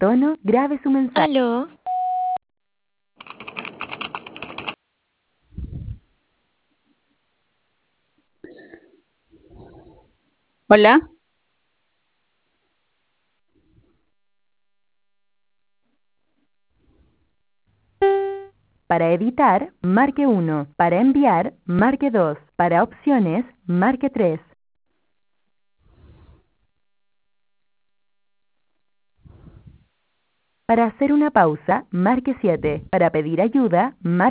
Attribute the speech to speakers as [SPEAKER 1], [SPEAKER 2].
[SPEAKER 1] tono, grabe su mensaje.
[SPEAKER 2] Aló.
[SPEAKER 3] Hola,
[SPEAKER 1] Para editar, marque 1. Para enviar, marque 2. Para opciones, marque 3. Para hacer una pausa, marque 7. Para pedir ayuda, marque